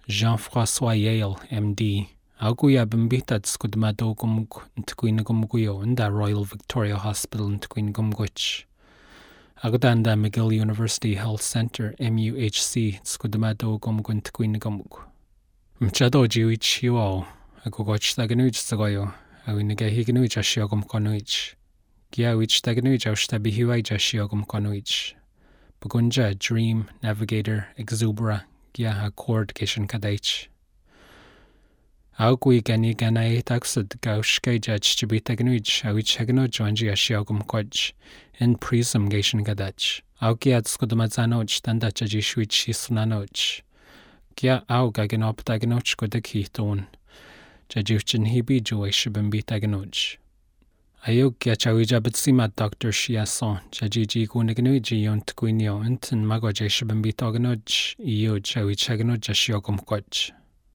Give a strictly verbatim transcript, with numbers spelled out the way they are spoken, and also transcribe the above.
Jean-François Yale, M D, Aguya Bimbitad Skudmado Gumg Ntuqueen Gumguyo in the Royal Victoria Hospital Ntuqueen Gumguch. Agadanda McGill University Health Centre, M U H C, Skudmado Gumgun Ntuqueen Gumg. Mchado Jiwich Yuo, Agugoch Taganuj Sagoyo, Awiniga Hignuj Ashiogum Konuich. Giawich Taganuj Austabihuaj Ashiogum Konuich. Bugunja, Dream, Navigator, Exubera, Gia Accord Gishan Kadaich. Augui Gani Ganai Taxud Gaushkai Judge to be Taganuj, Awich Hagno Joanji Ashiogum Quaj, in Prism Gishan Gadach. Augiat Skudamazanoch, Dandachajishwich Hisnanoch. Gia Aug Aganop Taganoch Godaki Tone. Jajuchin Hibi Joashibim be Taganoch. Ayog Giachawija Sima Doctor Shiason, Jajiji Gunaguji Yon Tquinio, and Mago Jashabim be Taganoj, Eo Chawi Chaganoj Ashiogum Quach.